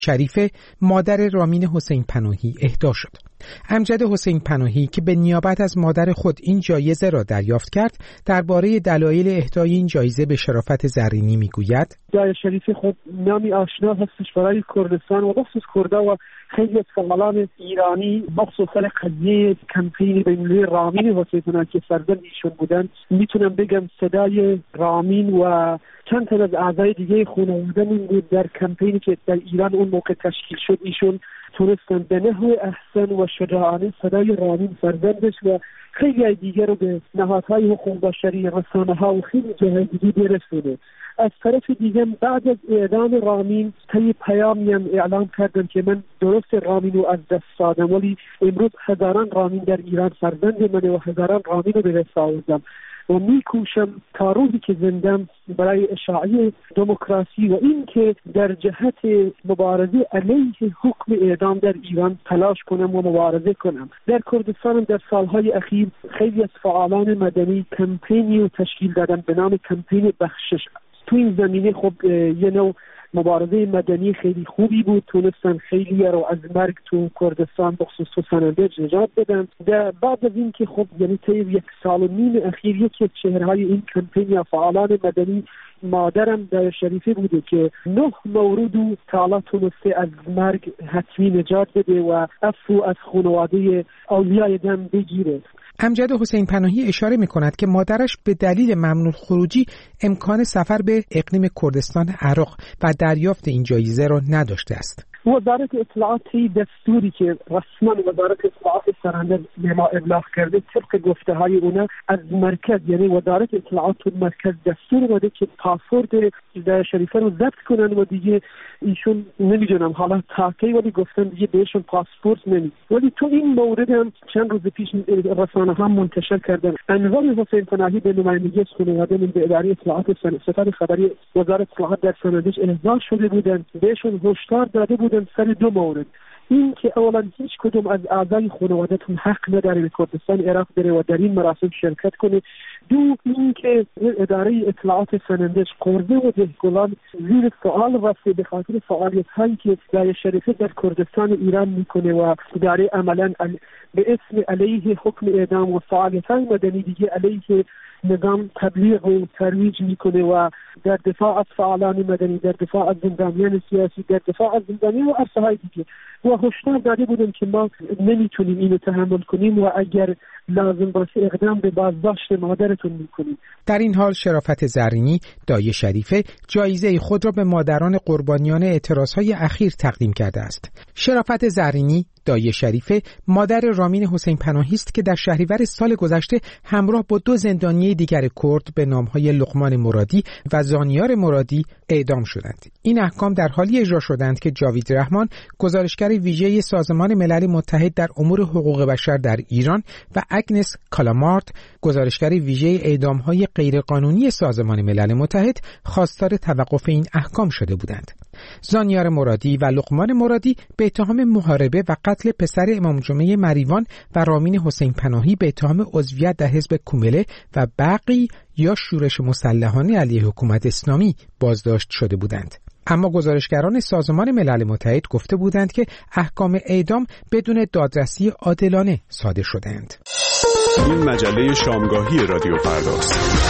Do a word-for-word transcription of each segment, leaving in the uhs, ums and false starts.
شریفه مادر رامین حسین پناهی اهدا شد. امجد حسین پناهی که به نیابت از مادر خود این جایزه را دریافت کرد، درباره دلایل اهدای این جایزه به شرافت زرینی میگوید: دای شریفه خود نامی آشنا هستش برای کردستان و بخصوص کردا و خیلی از فعالان ایرانی بخصوص قضیه کمپین بین‌المللی رامین حسین پناهی که سرزن ایشون بودن. میتونم بگم صدای رامین و چند تا از اعضای دیگه خانواده من بود در کمپینی که در ایران اون موقع تشکیل شد. ایشون تونستن به نحو احسن و شجاعانه صدای رامین سرزندش و خیلی از دیگر رو به نهادهای حقوق بشری، رسانه ها و خیلی جاهای دیگه برسونه. از طرف دیگه بعد از اعدام رامین طی پیامی هم اعلام کردن که من درست رامین رو از دست دادم، ولی امروز هزاران رامین در ایران فرزند منه و هزاران رامین رو به دست آوردم و میکوشم تا روزی که زندم برای اشاعه دموکراسی و این که در جهت مبارزه علیه حکم اعدام در ایران تلاش کنم و مبارزه کنم. در کردستان در سالهای اخیر خیلی از فعالان مدنی کمپینی رو تشکیل دادن به نام کمپین بخشش. تو این زمینه خب یه نوع مبارزه مدنی خیلی خوبی بود، تونستن خیلی رو از مرگ تو کردستان بخصوص تو سنندج نجات بدن. در بعد از این که خب یعنی طی یک سال و نیم اخیر یکی از چهرهای این کمپین یا فعالان مدنی مادرم دای شریفه بوده که نه مورد و تعالی تونسته از مرگ حتمی نجات بده و عفو از خانواده اولیای دم بگیره. امجد حسین پناهی اشاره می کند که مادرش به دلیل ممنوع خروجی امکان سفر به اقلیم کردستان عراق و دریافت این جایزه را نداشته است. وزارت اطلاعات دستوری که رسما وزارت اطلاعات سرانده به ما ابلاغ کرده، طبق گفته های اونا از مرکز، یعنی وزارت اطلاعات و مرکز دستور داده که پاسپورت دای شریفه رو ضبط کنن و دیگه ایشون نمیدونم حالا تاکی ولی گفتن دیگه بهشون پاسپورت نمیده. ولی تو این مورد هم چند روز پیش رسانه ها منتشر کردن انور حسین پناهی به نمایندگی خانواده من به اداره اطلاعات ستاد خبری وزارت اطلاعات در سنندج احضار شده بودن، بهشون هشدار داده بود سر دو مورد. این که اولا هیچ کدوم از اعضای خانواده‌تون حق نداره به کردستان عراق بره و در این مراسم شرکت کنه. دو این که اداره اطلاعات سنندج قربه و دهگلان زیر سوال رفته به خاطر فعالیت هایی که دای شریفه در کردستان ایران میکنه و داره عملا به اسم علیه حکم اعدام و فعالیت های مدنی دیگه علیه نظام تبلیغ و ترویج میکنه و در دفاع از فعالان مدنی، در دفاع از زندانیان سیاسی، در دفاع از زندانیان و عرصه های دیگه و هشدار داده بودن که ما نمیتونیم اینو تحمل کنیم و اگر لازم باشه اقدام به بازداشت مادرتون میکنیم. در این حال شرافت زرینی دای شریفه جایزه خود را به مادران قربانیان اعتراضهای اخیر تقدیم کرده است. شرافت زرینی دای شریفه مادر رامین حسین پناهی است که در شهریور سال گذشته همراه با دو زندانی دیگر کرد به نامهای لقمان مرادی و زانیار مرادی اعدام شدند. این احکام در حالی اجرا شدند که جاوید رحمان، گزارشگر ویژه سازمان ملل متحد در امور حقوق بشر در ایران، و اگنس کالامارت، گزارشگر ویژه اعدام‌های غیرقانونی سازمان ملل متحد، خواستار توقف این احکام شده بودند. زانیار مرادی و لقمان مرادی به اتهام محاربه و قتل پسر امام جمعه مریوان و رامین حسین پناهی به اتهام عضویت در حزب کومله و بقی یا شورش مسلحانه علیه حکومت اسلامی بازداشت شده بودند. اما گزارشگران سازمان ملل متحد گفته بودند که احکام اعدام بدون دادرسی عادلانه صادر شدند. این مجله شامگاهی رادیو فرداست.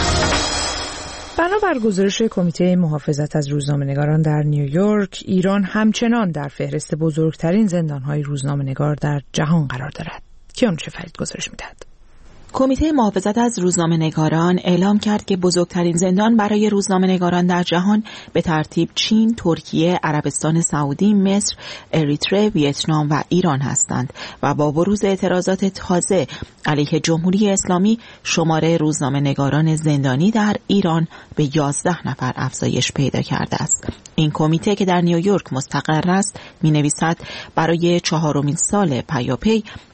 بنابر گزارش کمیته محافظت از روزنامه‌نگاران در نیویورک، ایران همچنان در فهرست بزرگترین زندان‌های روزنامه‌نگار در جهان قرار دارد. کیانوش فرید گزارش می‌دهد. کمیته محافظت از روزنامه‌نگاران اعلام کرد که بزرگترین زندان برای روزنامه‌نگاران در جهان به ترتیب چین، ترکیه، عربستان سعودی، مصر، اریتره، ویتنام و ایران هستند و با بروز اعتراضات تازه علیه جمهوری اسلامی شماره روزنامه‌نگاران زندانی در ایران به یازده نفر افزایش پیدا کرده است. این کمیته که در نیویورک مستقر است می‌نویسد برای چهارمین سال پیاپی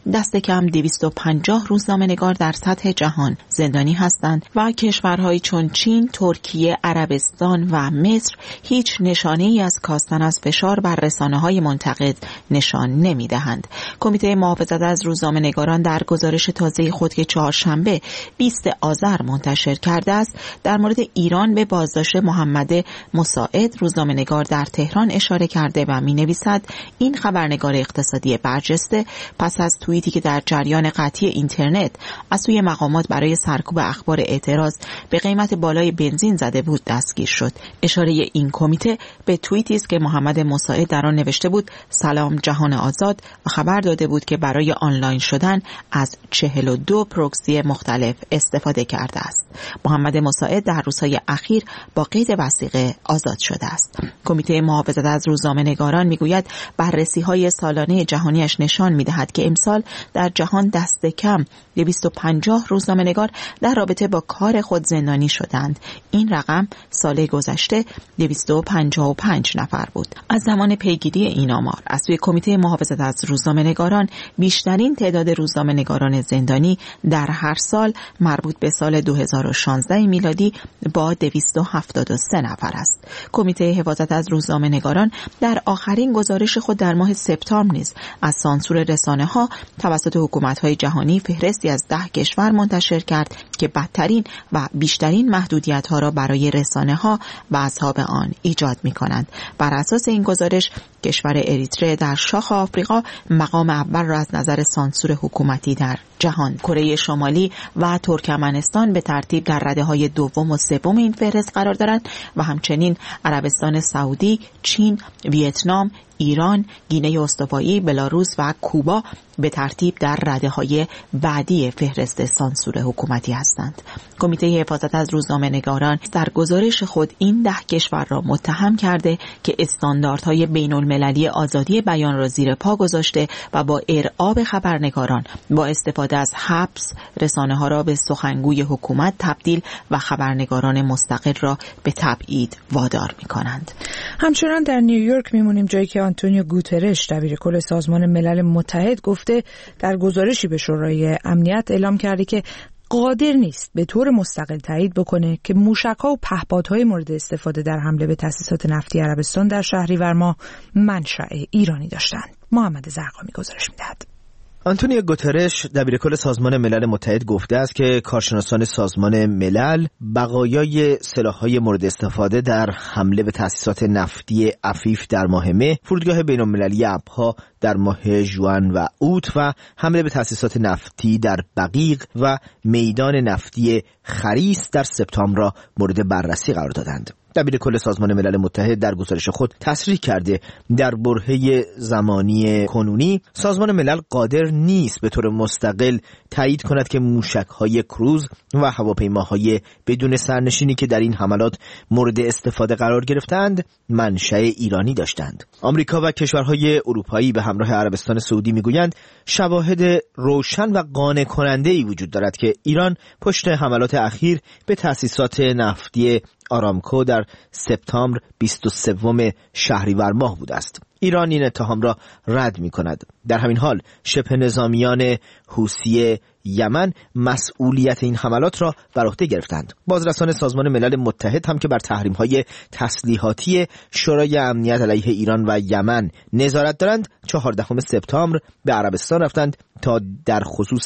دست کم دویست و پنجاه روزنامه‌نگار در سطح جهان زندانی هستند و کشورهایی چون چین، ترکیه، عربستان و مصر هیچ نشانه‌ای از کاستن از فشار بر رسانه‌های منتقد نشان نمی‌دهند. کمیته محافظت از روزنامه‌نگاران در گزارش تازه خود که چهارشنبه بیست آذر منتشر کرده است، در مورد ایران به بازداشت محمد مساعد روزنامه‌نگار در تهران اشاره کرده و می‌نویسد این خبرنگار اقتصادی برجسته پس از توییتی که در جریان قطعی اینترنت از سوی مقامات برای سرکوب اخبار اعتراض به قیمت بالای بنزین زده بود دستگیر شد. اشاره این کمیته به توییتی است که محمد مساعد در آن نوشته بود: سلام جهان آزاد، و خبر داده بود که برای آنلاین شدن از چهل و دو پروکسی مختلف استفاده کرده است. محمد مساعد در روزهای اخیر با قید وثیقه آزاد شده است. کمیته محافظت از روزنامه‌نگاران میگوید بررسی‌های سالانه جهانیش نشان می‌دهد که امسال در جهان دست کم دویست و پنجاه روزنامه‌نگار در رابطه با کار خود زندانی شدند. این رقم سال گذشته دویست و پنجاه و پنج نفر بود. از زمان پیگیری این آمار از سوی کمیته محافظت از روزنامه‌نگاران بیشترین تعداد روزنامه‌نگاران زندانی در هر سال مربوط به سال دو هزار و شانزده میلادی با دویست و هفتاد و سه نفر است. کمیته حفاظت از روزنامه‌نگاران در آخرین گزارش خود در ماه سپتامبر نیز از سانسور رسانه‌ها توسط حکومت‌های جهانی فهرستی از ده کشور منتشر کرد که بدترین و بیشترین محدودیت‌ها را برای رسانه‌ها و اصحاب آن ایجاد می‌کنند. بر اساس این گزارش کشور اریتره در شاخ آفریقا مقام اول را از نظر سانسور حکومتی در جهان. کره شمالی و ترکمنستان به ترتیب در رده‌های دوم و سوم این فهرست قرار دارند و همچنین عربستان سعودی، چین، ویتنام، ایران، گینه استوایی، بلاروس و کوبا به ترتیب در رده‌های بعدی فهرست سانسور حکومتی هستند. کمیته حفاظت از روزنامه‌نگاران در گزارش خود این ده کشور را متهم کرده که استانداردهای بین‌المللی آزادی بیان را زیر پا گذاشته و با ارعاب خبرنگاران با استفاده از حبس رسانه‌ها را به سخنگوی حکومت تبدیل و خبرنگاران مستقل را به تبعید وادار می‌کنند. همچنان در نیویورک میمونیم، جایی که آنتونیو گوترش دبیرکل سازمان ملل متحد گفته در گزارشی به شورای امنیت اعلام کرده که قادر نیست به طور مستقل تایید بکنه که موشک‌ها و پهپادهای مورد استفاده در حمله به تأسیسات نفتی عربستان در شهریور ماه منشأ ایرانی داشتند. محمد زرقامی گزارش می‌دهد. آنتونیو گوترش دبیرکل سازمان ملل متحد گفته است که کارشناسان سازمان ملل بقایای سلاح‌های مورد استفاده در حمله به تأسیسات نفتی عفیف در ماه مه، فرودگاه بین‌المللی ابها در ماه ژوئن و اوت و حمله به تأسیسات نفتی در بقیق و میدان نفتی خریس در سپتامبر را مورد بررسی قرار دادند. دبیرکل سازمان ملل متحد در گزارش خود تصریح کرده در برهه زمانی کنونی سازمان ملل قادر نیست به طور مستقل تایید کند که موشک‌های کروز و هواپیماهای بدون سرنشینی که در این حملات مورد استفاده قرار گرفتند منشأ ایرانی داشتند. آمریکا و کشورهای اروپایی به همراه عربستان سعودی میگویند شواهد روشن و قانع کننده‌ای وجود دارد که ایران پشت حملات اخیر به تأسیسات نفتی آرامکو در سپتامبر بیست و سوم شهریور ماه بوده است. ایران این اتهام را رد می کند. در همین حال شبه نظامیان حوثی یمن مسئولیت این حملات را بر عهده گرفتند. بازرسان سازمان ملل متحد هم که بر تحریم‌های تسلیحاتی شورای امنیت علیه ایران و یمن نظارت دارند، چهاردهم سپتامبر به عربستان رفتند تا در خصوص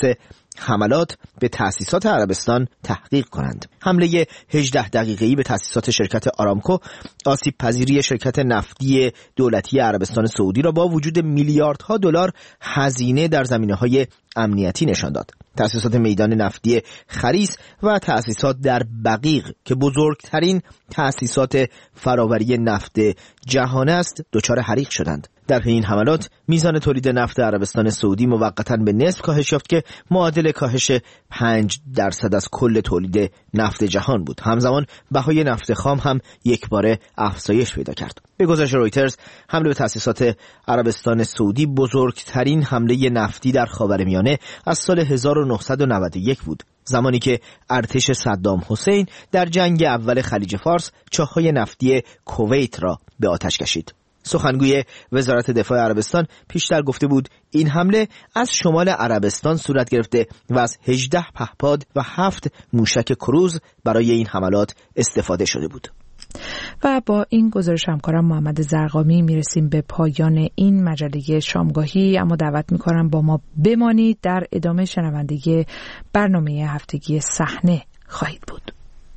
حملات به تأسیسات عربستان تحقیق کنند. حمله هجده دقیقه‌ای به تأسیسات شرکت آرامکو آسیب پذیری شرکت نفتی دولتی عربستان سعودی را با وجود میلیاردها دلار هزینه در زمینه‌های امنیتی نشان داد. تأسیسات میدان نفتی خریس و تأسیسات در بقیق که بزرگترین تأسیسات فراوری نفت جهان است دچار حریق شدند. در پی این حملات میزان تولید نفت عربستان سعودی موقتاً به نصف کاهش یافت که معادل کاهش پنج درصد از کل تولید نفت جهان بود. همزمان بهای نفت خام هم یکباره افزایش پیدا کرد. به گزارش رویترز حمله به تأسیسات عربستان سعودی بزرگترین حمله نفتی در خاورمیانه از سال هزار و نهصد و نود و یک بود، زمانی که ارتش صدام حسین در جنگ اول خلیج فارس چاه‌های نفتی کویت را به آتش کشید. سخنگوی وزارت دفاع عربستان پیشتر گفته بود این حمله از شمال عربستان صورت گرفته و از هجده پهپاد و هفت موشک کروز برای این حملات استفاده شده بود. و با این گزارش همکارم محمد زرقامی میرسیم به پایان این مجله شامگاهی، اما دعوت میکنم با ما بمانید. در ادامه شنوندگی برنامه هفتگی صحنه خواهید بود.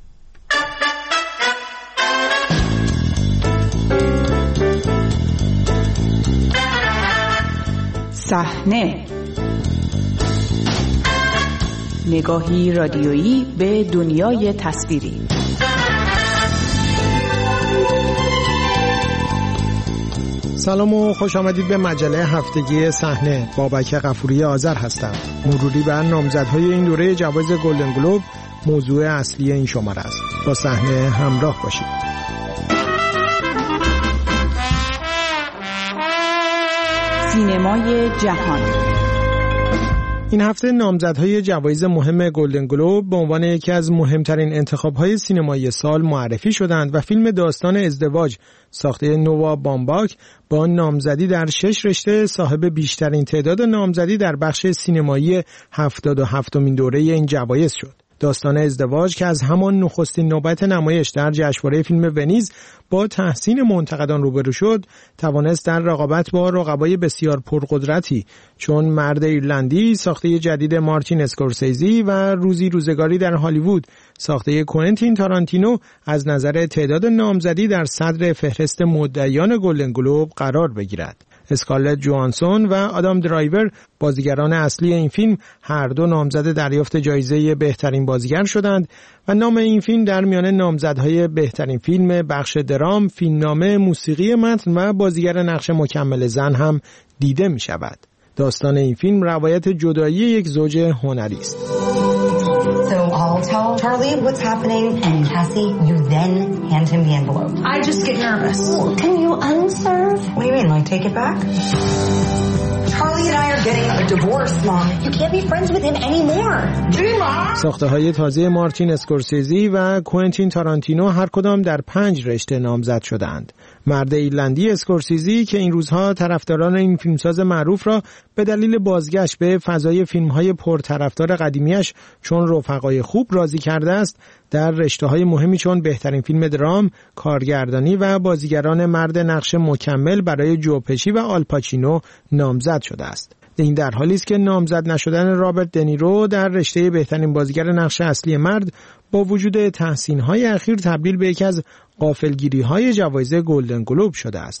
صحنه، نگاهی رادیویی به دنیای تصویری. سلام و خوش آمدید به مجله هفتگی صحنه. بابک غفوری آذر هستم. مروری بر نامزدهای این دوره جوایز گلدن گلوب موضوع اصلی این شماره است. با صحنه همراه باشید. سینمای جهان. این هفته نامزدهای جوایز مهم گلدن گلوب به عنوان یکی از مهمترین انتخاب‌های سینمایی سال معرفی شدند و فیلم داستان ازدواج ساخته نووا بامباک با نامزدی در شش رشته صاحب بیشترین تعداد نامزدی در بخش سینمایی هفتاد و هفتمین دوره این جوایز شد. داستان ازدواج که از همان نخستین نوبت نمایش در جشنواره فیلم ونیز با تحسین منتقدان روبرو شد، توانست در رقابت با رقبای بسیار پرقدرتی چون مرد ایرلندی ساخته جدید مارتین اسکورسیزی و روزی روزگاری در هالیوود ساخته کوئنتین تارانتینو از نظر تعداد نامزدی در صدر فهرست مدعیان گلدن گلوب قرار بگیرد. اسکارلت جوانسون و آدام درایور بازیگران اصلی این فیلم هر دو نامزد دریافت جایزه بهترین بازیگر شدند و نام این فیلم در میان نامزدهای بهترین فیلم، بخش درام، فیلمنامه، موسیقی متن و بازیگر نقش مکمل زن هم دیده می شود. داستان این فیلم روایت جدایی یک زوج هنری است. So I'll tell Charlie what's happening, and Cassie, you then hand him the envelope. I just get nervous. Can you unserve? What do you mean, like take it back? Charlie and I are getting a divorce, Mom. You can't be friends with him anymore. ساخته های تازه مارتین اسکورسیزی و کوئنتین تارانتینو هر کدام در پنج رشته نامزد شدند. مرد ایرلندی اسکورسیزی که این روزها طرفداران این فیلمساز معروف را به دلیل بازگشت به فضای فیلم‌های پرطرفدار قدیمیش چون رفقای خوب راضی کرده است، در رشته‌های مهمی چون بهترین فیلم درام، کارگردانی و بازیگران مرد نقش مکمل برای جو پشی و آلپاچینو نامزد شده است. این در حالی است که نامزد نشدن رابرت دنیرو در رشته بهترین بازیگر نقش اصلی مرد با وجود تحسین‌های اخیر تبدیل به یکی از غافلگیری‌های جوایز گلدن گلوب شده است.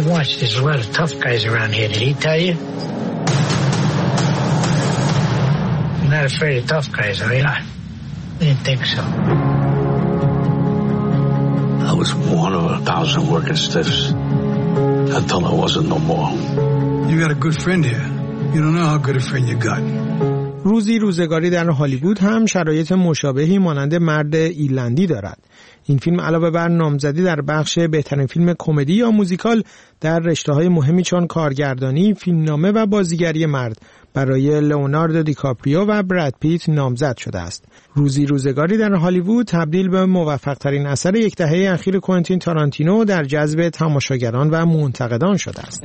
روزی روزگاری در هالیوود هم شرایط مشابهی مانند مرد ایرلندی دارد. این فیلم علاوه بر نامزدی در بخش بهترین فیلم کمدی یا موزیکال در رشته‌های مهمی چون کارگردانی، فیلمنامه و بازیگری مرد برای لئوناردو دیکاپریو و براد پیت نامزد شده است. روزی روزگاری در هالیوود تبدیل به موفق‌ترین اثر یک دهه اخیر کوئنتین تارانتینو در جذب تماشاگران و منتقدان شده است.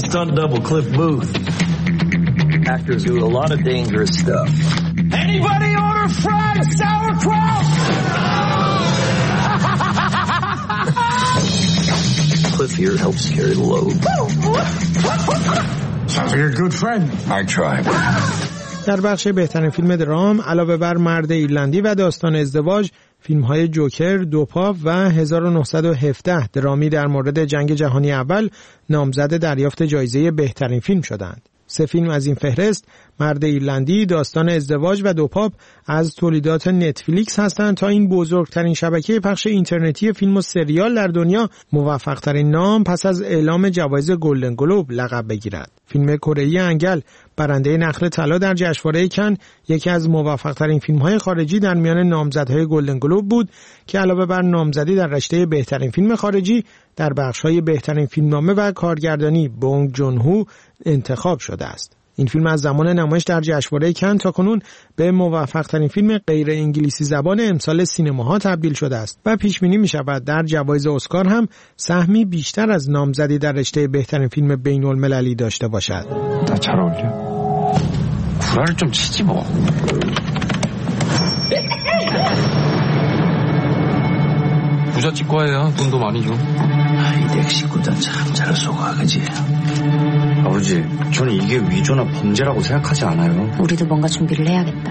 Actors do a lot of dangerous stuff. Anybody order fried sauerkraut? Cliff here helps carry the load. Sounds like a good friend. I try. در بخش بهترین فیلم درام علاوه بر مرد ایرلندی و داستان ازدواج، فیلم‌های جوکر، دوپاپ و هزار و نهصد و هفده درامی در مورد جنگ جهانی اول نامزد دریافت جایزه بهترین فیلم شدند. سه فیلم از این فهرست، مرد ایرلندی، داستان ازدواج و دوپاپ، از تولیدات نتفلیکس هستند تا این بزرگترین شبکه پخش اینترنتی فیلم و سریال در دنیا موفق‌ترین نام پس از اعلام جوایز گلدن گلوب لقب بگیرد. فیلم کره‌ای انگل برنده نخل طلا در جشنواره کن یکی از موفق‌ترین فیلم‌های خارجی در میان نامزدهای گلدن گلوب بود که علاوه بر نامزدی در رشته بهترین فیلم خارجی در بخش‌های بهترین فیلمنامه و کارگردانی بونگ جون هو انتخاب شده است. این فیلم از زمان نمایش در جشنواره کن تا کنون به موفق‌ترین فیلم غیر انگلیسی زبان امسال سینماها تبدیل شده است و پیش بینی می‌شود در جوایز اسکار هم سهمی بیشتر از نامزدی در رشته بهترین فیلم بین‌المللی داشته باشد. 구라를 좀 치지 뭐. 부잣집 과예요. 돈도 많이 줘. 이댁 식구들 참 잘 속아, 그지? 아버지, 저는 이게 위조나 범죄라고 생각하지 않아요. 우리도 뭔가 준비를 해야겠다.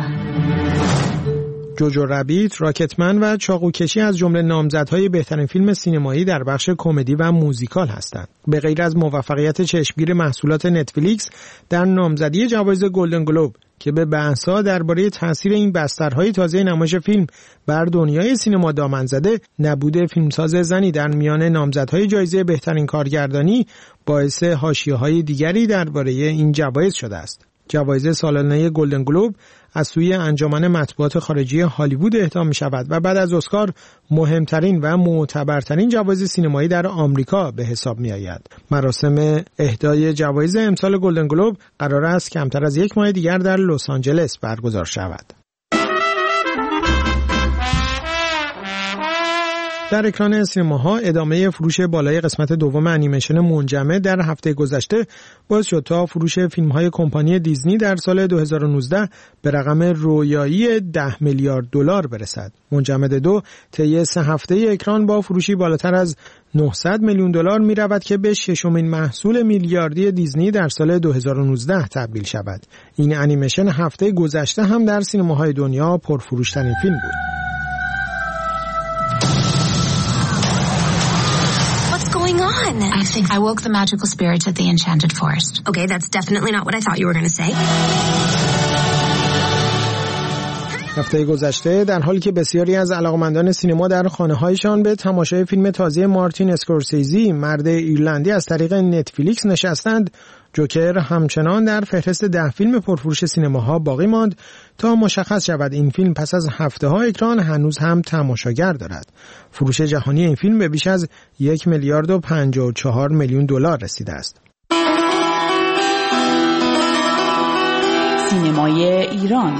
جوجو رابیت، راکتمن و چاقوکشی از جمله نامزدهای بهترین فیلم سینمایی در بخش کمدی و موزیکال هستند. به غیر از موفقیت چشمگیر محصولات نتفلیکس در نامزدی جوایز گلدن گلوب که به بحث‌ها درباره تاثیر این بسترهای تازه نمایش فیلم بر دنیای سینما دامن زده، نبود فیلمساز زنی در میان نامزدهای جایزه بهترین کارگردانی باعث حاشیه‌های دیگری درباره این جوایز شده است. جوایز سالانه گلدن گلوب از سوی انجمن مطبوعات خارجی هالیوود اهدا می شود و بعد از اسکار مهمترین و معتبرترین جوایز سینمایی در آمریکا به حساب می آید. مراسم اهدای جوایز امسال گلدن گلوب قرار است کمتر از یک ماه دیگر در لس آنجلس برگزار شود. در اکران سینماها ادامه فروش بالای قسمت دوم انیمیشن منجمد در هفته گذشته باعث شد تا فروش فیلم‌های کمپانی دیزنی در سال دو هزار و نوزده به رقم رویایی ده میلیارد دلار برسد. منجمد دو طی سه هفته اکران با فروشی بالاتر از نهصد میلیون دلار می رود که به ششمین محصول میلیاردی دیزنی در سال دو هزار و نوزده تبدیل شود. این انیمیشن هفته گذشته هم در سینماهای دنیا پرفروشترین فیلم بود. Going on? I think I woke the magical spirits at the enchanted forest. Okay, that's definitely not what I thought you were going to say. هفته گذشته در حالی که بسیاری از علاقمندان سینما در خانه‌هایشان به تماشای فیلم تازه مارتین اسکورسیزی مرد ایرلندی از طریق نتفلیکس نشستند، جوکر همچنان در فهرست ده فیلم پرفروش سینماها باقی ماند تا مشخص شود این فیلم پس از هفته ها اکران هنوز هم تماشاگر دارد. فروش جهانی این فیلم به بیش از یک میلیارد و پنجاه و چهار میلیون دلار رسیده است. سینمای ایران.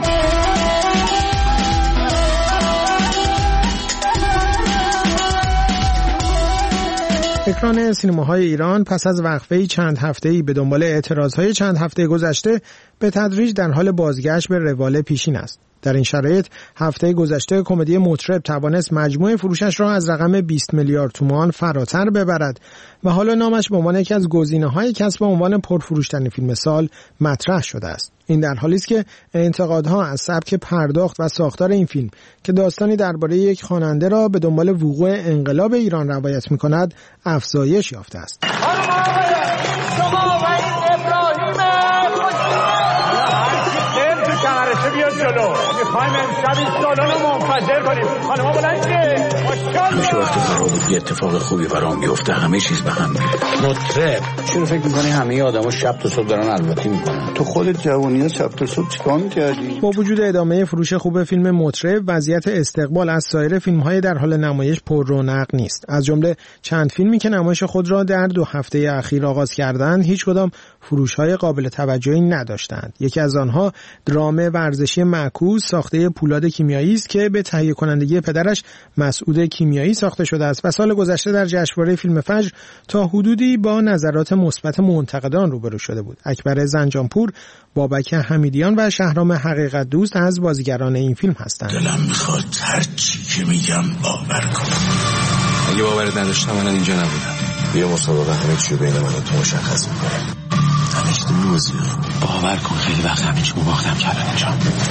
اکران سینماهای ایران پس از وقفه‌ای چند هفته‌ای به دنبال اعتراضهای چند هفته گذشته به تدریج در حال بازگشت به روال پیشین است. در این شرایط هفته گذشته کمدی مطرب توانست مجموع فروشش را از رقم بیست میلیارد تومان فراتر ببرد و حالا نامش به عنوان یکی از گزینه‌های کسب عنوان پرفروشترین فیلم سال مطرح شده است. این در حالی است که انتقادها از سبک پرداخت و ساختار این فیلم که داستانی درباره یک خواننده را به دنبال وقوع انقلاب ایران روایت می‌کند افزایش یافته است. بیاد جلو میخوایم امشب این سالن رو منفجر کنیم. خانم‌ها بلند شید. میشه وقتی قرار بود یه اتفاق خوبی برام بیفته همه چیز به هم میره. مطرب چرا فکر میکنی همه آدما شب تا صبح دارن الباتی میکنن؟ تو خودت جوونی‌ها شب تا صبح چیکار می‌کردی؟ با وجود ادامه فروش خوب فیلم مطرب، وضعیت استقبال از سایر فیلم‌های در حال نمایش پر رونق نیست. از جمله چند فیلمی که نمایش خود را در دو هفته اخیر آغاز کردند، هیچ کدام فروش‌های قابل توجهی نداشتند. یکی از آنها درام ورزشی معکوس ساخته پولاد کیمیایی است که به تهیه کنندگی پدرش مسعود کیمیایی ساخته شده است و سال گذشته در جشنواره فیلم فجر تا حدودی با نظرات مثبت منتقدان روبرو شده بود. اکبر زنجانپور، بابک حمیدیان و شهرام حقیقت دوست از بازیگران این فیلم هستند. دلم میخواد هر چی که میگم باور کن. اگه باورت نداشتم من اینجا نبودم. بیا مسابقه همه چی بین من و تو مشخص میکنم. همه چی تو موضوع باور کن خیلی وقت همه چی باختم کردن اینجا.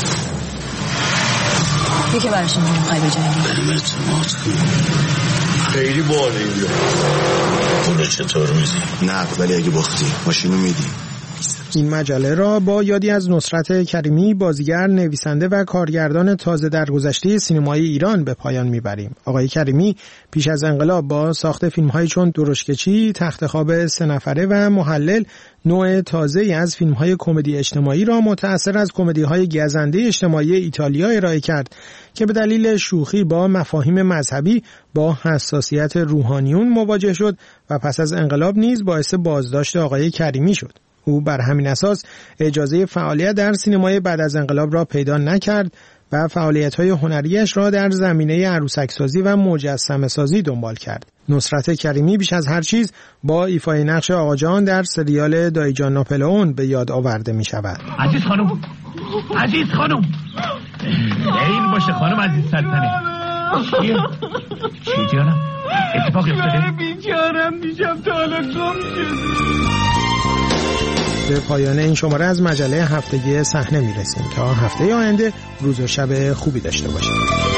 یکی براشون میخوای بجنگی بریم اعتماد کن. خیلی باله اینجا. پولو چطور میدی؟ نه ولی اگه باختی ماشینو میدی. این مجله را با یادی از نصرت کریمی، بازیگر، نویسنده و کارگردان تازه درگذشته سینمای ایران به پایان میبریم. آقای کریمی پیش از انقلاب با ساخت فیلم‌های چون درشکچی، تخت خواب سه نفره و محلل نوع تازه‌ای از فیلم‌های کمدی اجتماعی را متأثر از کمدی‌های گزنده اجتماعی ایتالیا ارائه کرد که به دلیل شوخی با مفاهیم مذهبی با حساسیت روحانیون مواجه شد و پس از انقلاب نیز باعث بازداشت آقای کریمی شد. او بر همین اساس اجازه فعالیت در سینمای بعد از انقلاب را پیدا نکرد و فعالیت‌های هنریش را در زمینه عروسک‌سازی و مجسمه‌سازی دنبال کرد. نصرت کریمی بیش از هر چیز با ایفای نقش آقا جان در سریال دایجان ناپلئون به یاد آورده می شود. عزیز خانم، عزیز خانم، این باشه خانم عزیز سلطنه. چیه؟ چیه جانم؟ اتفاقی افتاده؟ بیچارم میشم تا حالا گم شده. به پایان این شماره از مجله هفتگی صحنه می رسیم تا هفته آینده روز و شب خوبی داشته باشید.